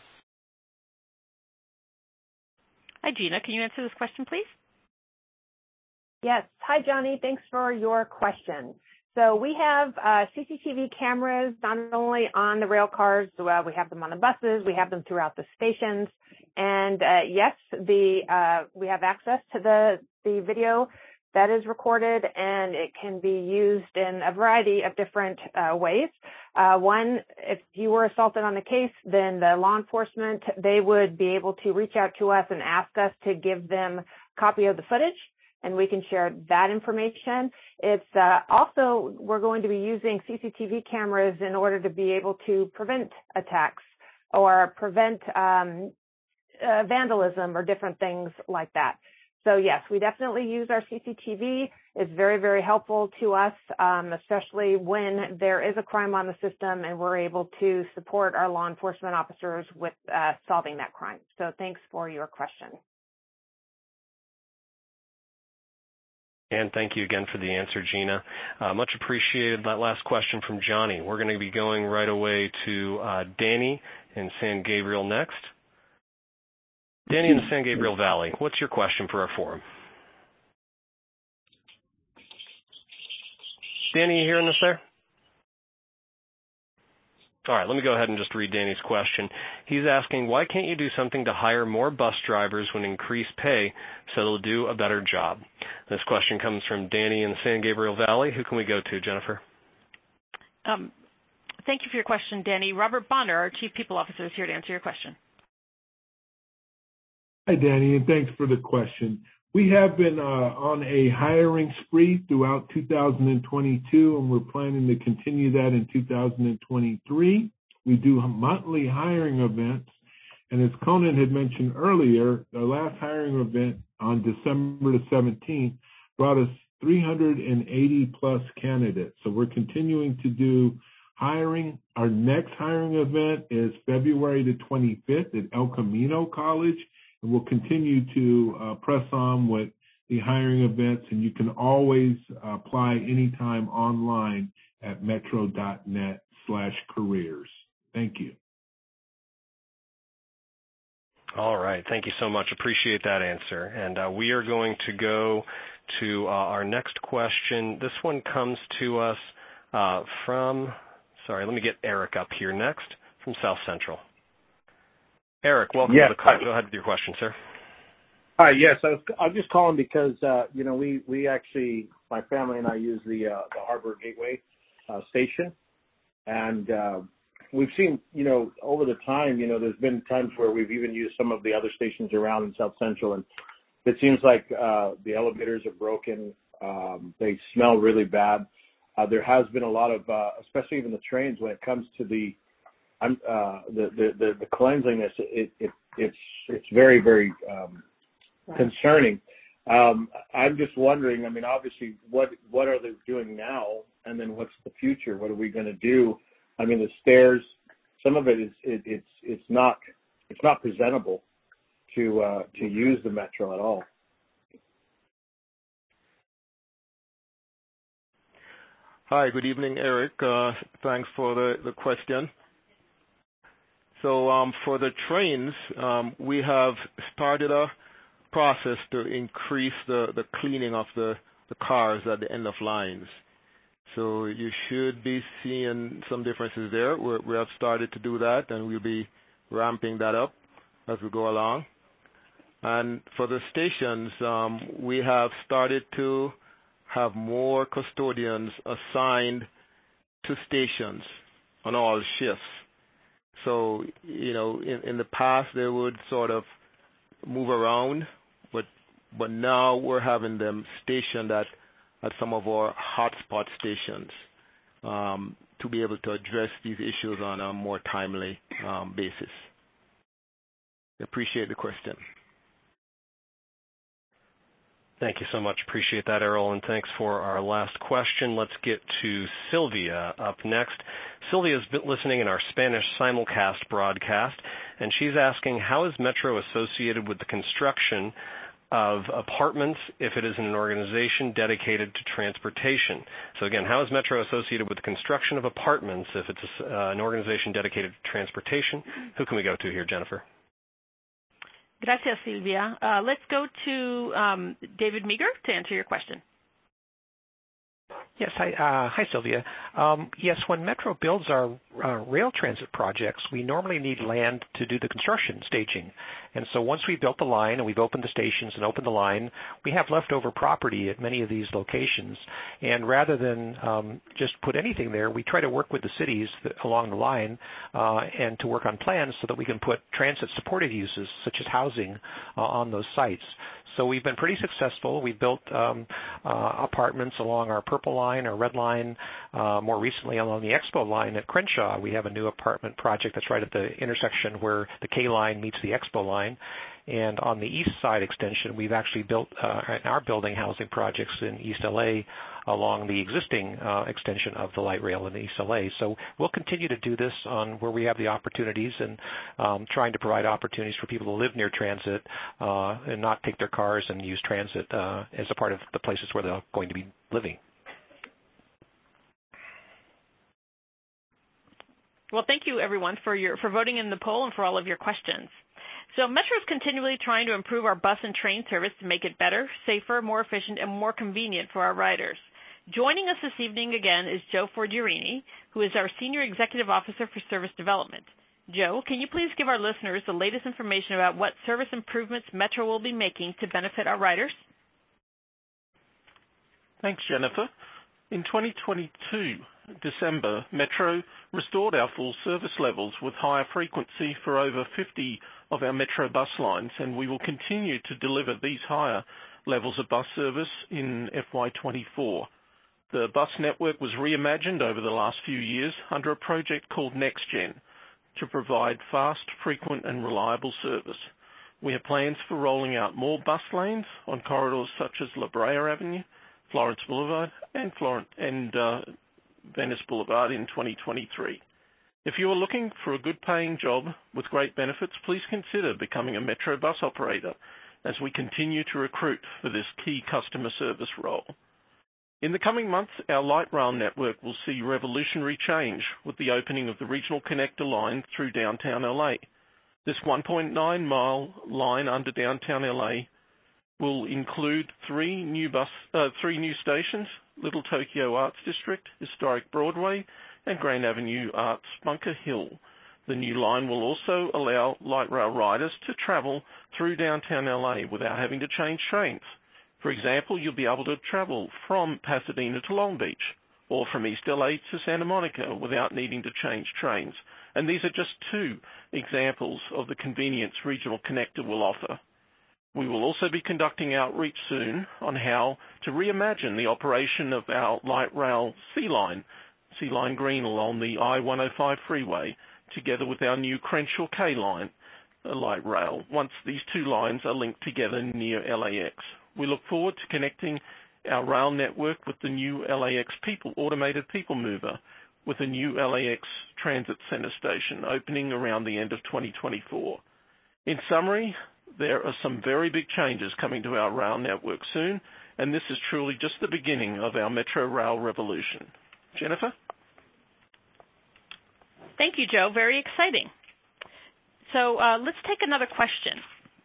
Hi, Gina. Can you answer this question, please? Yes. Hi, Johnny. Thanks for your question. So we have uh, C C T V cameras not only on the rail cars, well, we have them on the buses, we have them throughout the stations, and uh, yes, the uh, we have access to the the video that is recorded, and it can be used in a variety of different uh, ways. Uh, one, if you were assaulted on the case, then the law enforcement, they would be able to reach out to us and ask us to give them a copy of the footage, and we can share that information. It's uh, also, we're going to be using C C T V cameras in order to be able to prevent attacks or prevent um, uh, vandalism or different things like that. So yes, we definitely use our C C T V. It's very, very helpful to us, um, especially when there is a crime on the system and we're able to support our law enforcement officers with uh, solving that crime. So thanks for your question. And thank you again for the answer, Gina. Uh, much appreciated that last question from Johnny. We're going to be going right away to uh, Danny in San Gabriel next. Danny in the San Gabriel Valley, what's your question for our forum? Danny, you hearing us there? All right, let me go ahead and just read Danny's question. He's asking, why can't you do something to hire more bus drivers when increased pay so they'll do a better job? This question comes from Danny in the San Gabriel Valley. Who can we go to, Jennifer? Um, thank you for your question, Danny. Robert Bonner, our Chief People Officer, is here to answer your question. Hi, Danny, and thanks for the question. We have been uh, on a hiring spree throughout two thousand twenty-two, and we're planning to continue that in two thousand twenty-three. We do monthly hiring events, and as Conan had mentioned earlier, the last hiring event on December the seventeenth brought us three hundred eighty plus candidates. So we're continuing to do hiring. Our next hiring event is February the twenty-fifth at El Camino College. And we'll continue to uh, press on with the hiring events, and you can always apply anytime online at metro.net slash careers. Thank you. All right. Thank you so much. Appreciate that answer. And uh, we are going to go to uh, our next question. This one comes to us uh, from, sorry, let me get Eric up here next from South Central. Eric, welcome yes. to the call. Go ahead with your question, sir. Hi, yes. I was, I'm just calling because, uh, you know, we, we actually, my family and I use the, uh, the Harbor Gateway uh, station. And uh, we've seen, you know, over the time, you know, there's been times where we've even used some of the other stations around in South Central. And it seems like uh, the elevators are broken. Um, they smell really bad. Uh, there has been a lot of, uh, especially even the trains, when it comes to the I'm uh, the, the, the, the cleanliness. It, it it's it's very very um, right. concerning. Um, I'm just wondering. I mean, obviously, what what are they doing now, and then what's the future? What are we going to do? I mean, the stairs. Some of it is it, it's it's not it's not presentable to uh, to use the metro at all. Hi, good evening, Eric. Uh, thanks for the, the question. So um, for the trains, um, we have started a process to increase the, the cleaning of the, the cars at the end of lines. So you should be seeing some differences there. We're, we have started to do that, and we'll be ramping that up as we go along. And for the stations, um, we have started to have more custodians assigned to stations on all shifts. So, you know, in, in the past they would sort of move around, but but now we're having them stationed at, at some of our hotspot stations um, to be able to address these issues on a more timely um, basis. Appreciate the question. Thank you so much. Appreciate that, Errol, and thanks for our last question. Let's get to Sylvia up next. Sylvia's been listening in our Spanish simulcast broadcast, and she's asking, how is Metro associated with the construction of apartments if it is in an organization dedicated to transportation? So again, how is Metro associated with the construction of apartments if it's a, uh, an organization dedicated to transportation? Who can we go to here, Jennifer? Gracias, Silvia. Uh, let's go to um, David Meager to answer your question. Yes, hi, uh, hi Sylvia. Um, yes, when Metro builds our uh, rail transit projects, we normally need land to do the construction staging. And so once we've built the line and we've opened the stations and opened the line, we have leftover property at many of these locations. And rather than um, just put anything there, we try to work with the cities that, along the line uh, and to work on plans so that we can put transit-supported uses, such as housing, uh, on those sites. So we've been pretty successful. We've built um, uh, apartments along our Purple Line, our Red Line, uh, more recently along the Expo Line at Crenshaw. We have a new apartment project that's right at the intersection where the K Line meets the Expo Line. And on the East Side extension, we've actually built uh, our building housing projects in East L A along the existing uh, extension of the light rail in East L A. So we'll continue to do this on where we have the opportunities and um, trying to provide opportunities for people to live near transit uh, and not take their cars and use transit uh, as a part of the places where they're going to be living. Well, thank you, everyone, for your for voting in the poll and for all of your questions. So Metro is continually trying to improve our bus and train service to make it better, safer, more efficient, and more convenient for our riders. Joining us this evening again is Joe Forgiorini, who is our Senior Executive Officer for Service Development. Joe, can you please give our listeners the latest information about what service improvements Metro will be making to benefit our riders? Thanks, Jennifer. In twenty twenty-two, December, Metro restored our full service levels with higher frequency for over fifty of our Metro bus lines, and we will continue to deliver these higher levels of bus service in F Y twenty-four. The bus network was reimagined over the last few years under a project called NextGen to provide fast, frequent, and reliable service. We have plans for rolling out more bus lanes on corridors such as La Brea Avenue, Florence Boulevard, and, Florence, and uh, Venice Boulevard in twenty twenty-three. If you are looking for a good-paying job with great benefits, please consider becoming a Metro bus operator as we continue to recruit for this key customer service role. In the coming months, our light rail network will see revolutionary change with the opening of the Regional Connector line through downtown L A. This one point nine mile line under downtown L A will include three new bus, uh, three new stations: Little Tokyo Arts District, Historic Broadway, and Grand Avenue Arts Bunker Hill. The new line will also allow light rail riders to travel through downtown L A without having to change trains. For example, you'll be able to travel from Pasadena to Long Beach or from East L A to Santa Monica without needing to change trains. And these are just two examples of the convenience Regional Connector will offer. We will also be conducting outreach soon on how to reimagine the operation of our light rail C-Line, C-Line Green along the I one oh five freeway, together with our new Crenshaw K-Line light rail, once these two lines are linked together near L A X. We look forward to connecting our rail network with the new L A X people, automated people mover, with a new L A X Transit Center station opening around the end of twenty twenty-four. In summary, there are some very big changes coming to our rail network soon, and this is truly just the beginning of our Metro Rail revolution. Jennifer? Thank you, Joe. Very exciting. So uh, let's take another question.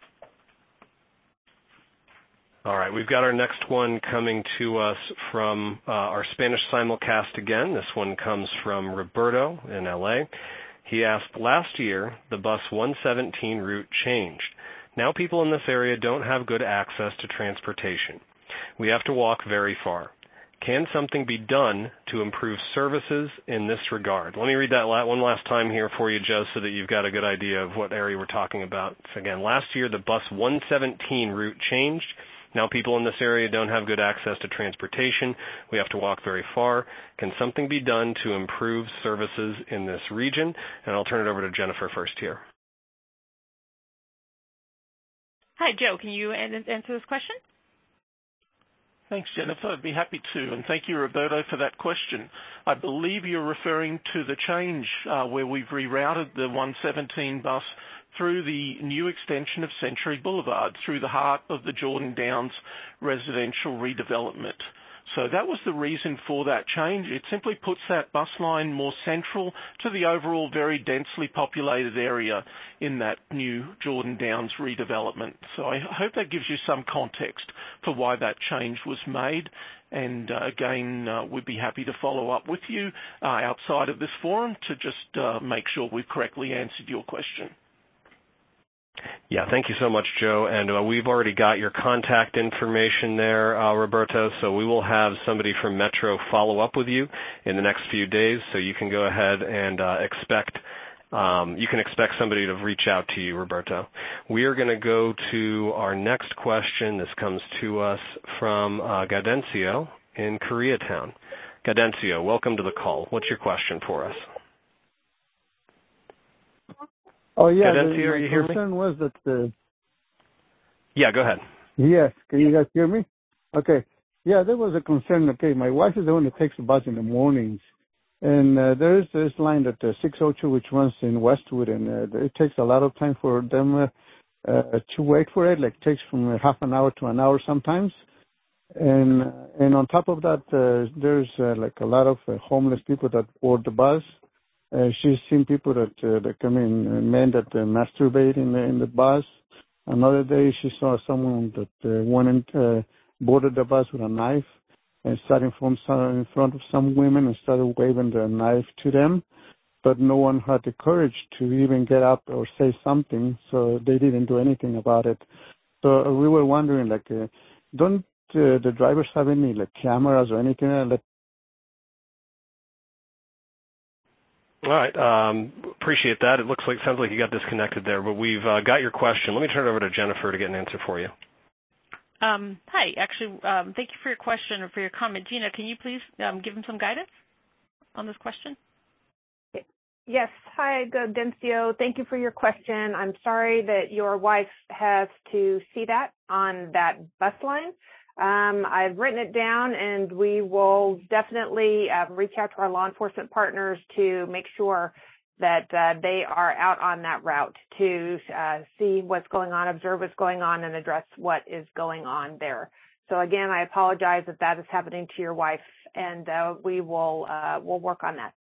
All right, we've got our next one coming to us from uh, our Spanish simulcast again. This one comes from Roberto in L A. He asked, last year, the bus one seventeen route changed. Now people in this area don't have good access to transportation. We have to walk very far. Can something be done to improve services in this regard? Let me read that one last time here for you, Joe, so that you've got a good idea of what area we're talking about. So again, last year the bus one seventeen route changed. Now people in this area don't have good access to transportation. We have to walk very far. Can something be done to improve services in this region? And I'll turn it over to Jennifer first here. Hi, Joe. Can you answer this question? Thanks, Jennifer. I'd be happy to. And thank you, Roberto, for that question. I believe you're referring to the change uh, where we've rerouted the one seventeen bus through the new extension of Century Boulevard, through the heart of the Jordan Downs residential redevelopment. So that was the reason for that change. It simply puts that bus line more central to the overall very densely populated area in that new Jordan Downs redevelopment. So I hope that gives you some context for why that change was made. And uh, again, uh, we'd be happy to follow up with you uh, outside of this forum to just uh, make sure we've correctly answered your question. Yeah, thank you so much, Joe. And uh, we've already got your contact information there, uh, Roberto, so we will have somebody from Metro follow up with you in the next few days, so you can go ahead and uh, expect um, you can expect somebody to reach out to you, Roberto. We are going to go to our next question. This comes to us from uh, Gaudencio in Koreatown. Gaudencio, welcome to the call. What's your question for us? Oh, yeah. Gaudencio, the, are you my hear me? concern was that the... Yeah, go ahead. Yes. Can you guys hear me? Okay. Yeah, there was a concern. Okay, my wife is the one that takes the bus in the mornings. And uh, there is this line at uh, six oh two which runs in Westwood, and uh, it takes a lot of time for them uh, uh, to wait for it. Like, it takes from half an hour to an hour sometimes. And uh, and on top of that, uh, there's uh, like a lot of uh, homeless people that board the bus. Uh, she's seen people that uh, that come in, uh, men that uh, masturbate in the in the bus. Another day, she saw someone that uh, went and uh, boarded the bus with a knife and sat in front, in front of some women and started waving the knife to them. But no one had the courage to even get up or say something, so they didn't do anything about it. So uh, we were wondering, like, uh, don't uh, the drivers have any like cameras or anything like? All right. Um, appreciate that. It looks like sounds like you got disconnected there, but we've uh, got your question. Let me turn it over to Jennifer to get an answer for you. Um, hi. Actually, um, thank you for your question or for your comment. Gina, can you please um, give him some guidance on this question? Yes. Hi, Gaudencio. Thank you for your question. I'm sorry that your wife has to see that on that bus line. Um, I've written it down, and we will definitely uh, reach out to our law enforcement partners to make sure that uh, they are out on that route to uh, see what's going on, observe what's going on, and address what is going on there. So again, I apologize if that is happening to your wife, and uh, we will uh, we'll work on that.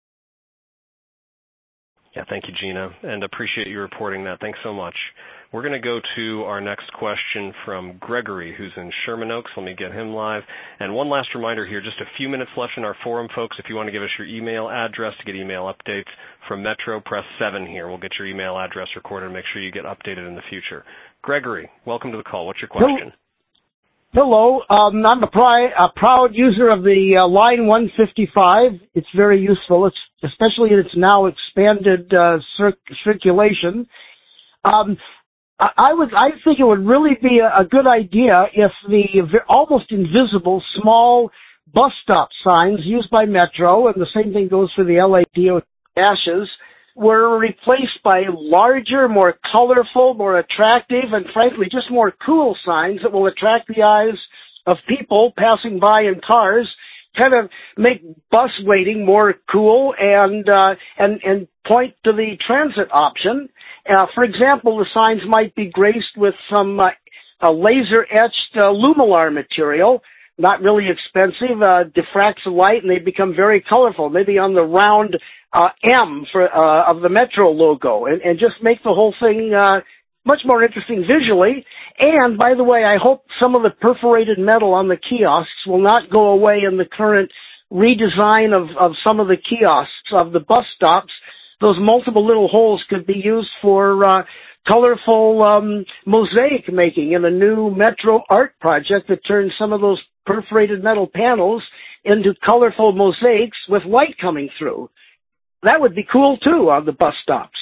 Yeah, thank you, Gina, and appreciate you reporting that. Thanks so much. We're going to go to our next question from Gregory, who's in Sherman Oaks. Let me get him live. And one last reminder here, just a few minutes left in our forum, folks. If you want to give us your email address to get email updates from Metro, press seven here. We'll get your email address recorded and make sure you get updated in the future. Gregory, welcome to the call. What's your question? Hello. Um, I'm a, pri- a proud user of the uh, Line one fifty-five. It's very useful, it's, especially in its now expanded uh, cir- circulation. Um, I, I would, I think it would really be a, a good idea if the almost invisible small bus stop signs used by Metro, and the same thing goes for the L A D O T dashes, were replaced by larger, more colorful, more attractive, and frankly, just more cool signs that will attract the eyes of people passing by in cars, kind of make bus waiting more cool and uh, and and point to the transit option. Uh, for example, the signs might be graced with some uh, uh, laser-etched uh, Lumilar material, not really expensive, uh, diffracts the light, and they become very colorful, maybe on the round uh, M for uh, of the Metro logo, and, and just make the whole thing uh, much more interesting visually. And, by the way, I hope some of the perforated metal on the kiosks will not go away in the current redesign of, of some of the kiosks of the bus stops. Those multiple little holes could be used for uh, colorful um, mosaic making in a new Metro art project that turns some of those perforated metal panels into colorful mosaics with light coming through. That would be cool, too, on the bus stops.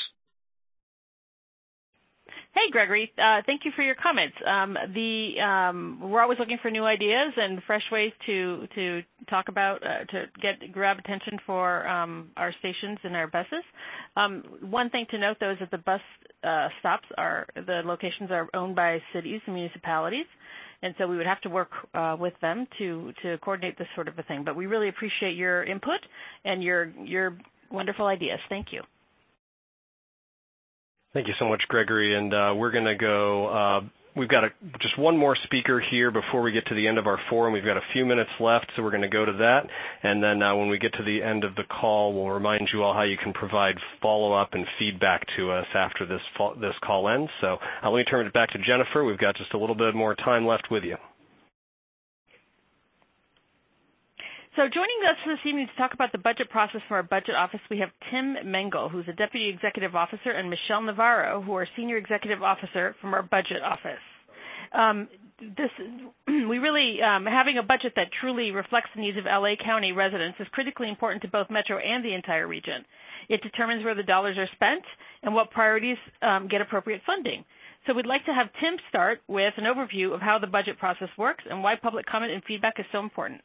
Hey, Gregory. Uh, thank you for your comments. Um, the um, we're always looking for new ideas and fresh ways to to talk about uh, to get grab attention for um, our stations and our buses. Um, one thing to note, though, is that the bus uh, stops are the locations are owned by cities and municipalities, and so we would have to work uh, with them to to coordinate this sort of a thing. But we really appreciate your input and your your wonderful ideas. Thank you. Thank you so much, Gregory. And uh, we're going to go uh, we've got a, just one more speaker here before we get to the end of our forum. We've got a few minutes left, so we're going to go to that. And then uh, when we get to the end of the call, we'll remind you all how you can provide follow-up and feedback to us after this this call ends. So uh, let me turn it back to Jennifer. We've got just a little bit more time left with you. So joining us this evening to talk about the budget process from our budget office, we have Tim Mengel, who's a Deputy Executive Officer, and Michelle Navarro, who are Senior Executive Officer from our budget office. Um, this we really um, having a budget that truly reflects the needs of L A County residents is critically important to both Metro and the entire region. It determines where the dollars are spent and what priorities um, get appropriate funding. So we'd like to have Tim start with an overview of how the budget process works and why public comment and feedback is so important.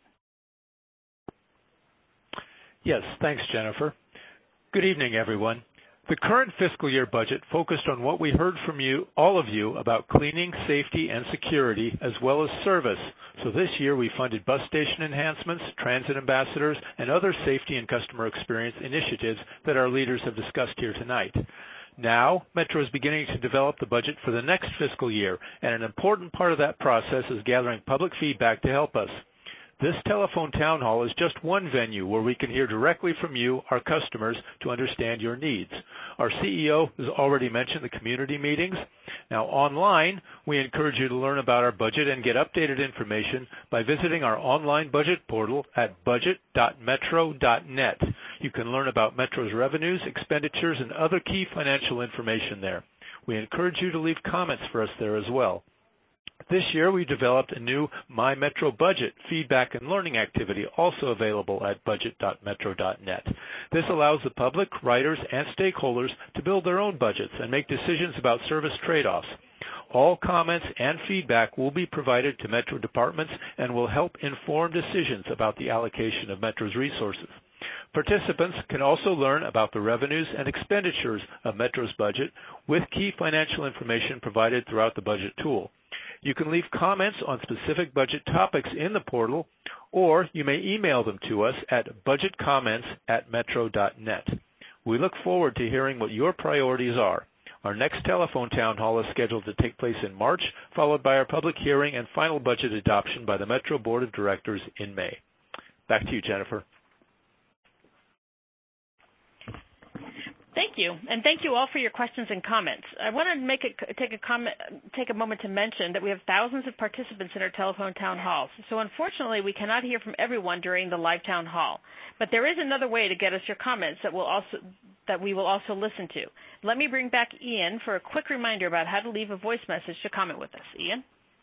Yes, thanks, Jennifer. Good evening, everyone. The current fiscal year budget focused on what we heard from you, all of you, about cleaning, safety, and security, as well as service. So this year we funded bus station enhancements, transit ambassadors, and other safety and customer experience initiatives that our leaders have discussed here tonight. Now, Metro is beginning to develop the budget for the next fiscal year, and an important part of that process is gathering public feedback to help us. This telephone town hall is just one venue where we can hear directly from you, our customers, to understand your needs. Our C E O has already mentioned the community meetings. Now, online, we encourage you to learn about our budget and get updated information by visiting our online budget portal at budget dot metro dot net. You can learn about Metro's revenues, expenditures, and other key financial information there. We encourage you to leave comments for us there as well. This year, we developed a new My Metro Budget feedback and learning activity, also available at budget dot metro dot net. This allows the public, writers, and stakeholders to build their own budgets and make decisions about service trade-offs. All comments and feedback will be provided to Metro departments and will help inform decisions about the allocation of Metro's resources. Participants can also learn about the revenues and expenditures of Metro's budget with key financial information provided throughout the budget tool. You can leave comments on specific budget topics in the portal, or you may email them to us at budget comments at metro dot net. We look forward to hearing what your priorities are. Our next telephone town hall is scheduled to take place in March, followed by our public hearing and final budget adoption by the Metro Board of Directors in May. Back to you, Jennifer. Thank you, and thank you all for your questions and comments. I want to make it, take a comment, take a moment to mention that we have thousands of participants in our telephone town halls. So unfortunately, we cannot hear from everyone during the live town hall. But there is another way to get us your comments that will also that we will also listen to. Let me bring back Ian for a quick reminder about how to leave a voice message to comment with us. Ian?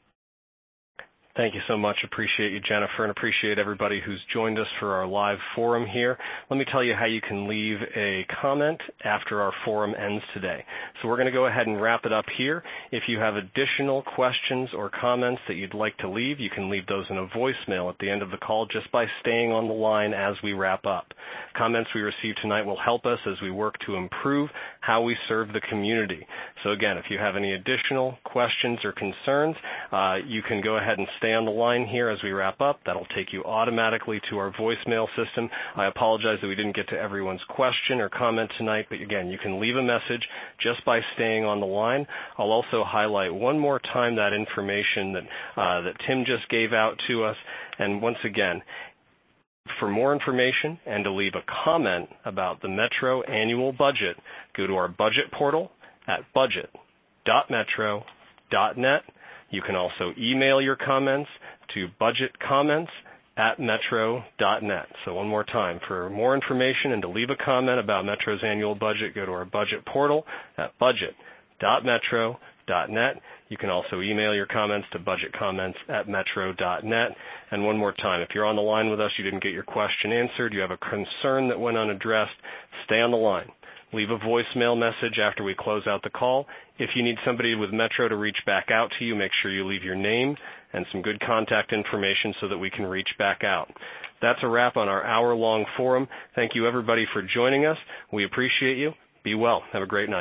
Thank you so much. Appreciate you, Jennifer, and appreciate everybody who's joined us for our live forum here. Let me tell you how you can leave a comment after our forum ends today. So we're going to go ahead and wrap it up here. If you have additional questions or comments that you'd like to leave, you can leave those in a voicemail at the end of the call just by staying on the line as we wrap up. Comments we receive tonight will help us as we work to improve how we serve the community. So again, if you have any additional questions or concerns, uh, you can go ahead and stay on the line here as we wrap up. That'll take you automatically to our voicemail system. I apologize that we didn't get to everyone's question or comment tonight, but again, you can leave a message just by staying on the line. I'll also highlight one more time that information that uh, that Tim just gave out to us. And once again, for more information and to leave a comment about the Metro annual budget, go to our budget portal at budget dot metro dot net. You can also email your comments to budget comments at metro dot net. So one more time, for more information and to leave a comment about Metro's annual budget, go to our budget portal at budget dot metro dot net. You can also email your comments to budget comments at metro dot net. And one more time, if you're on the line with us, you didn't get your question answered, you have a concern that went unaddressed, stay on the line. Leave a voicemail message after we close out the call. If you need somebody with Metro to reach back out to you, make sure you leave your name and some good contact information so that we can reach back out. That's a wrap on our hour-long forum. Thank you, everybody, for joining us. We appreciate you. Be well. Have a great night.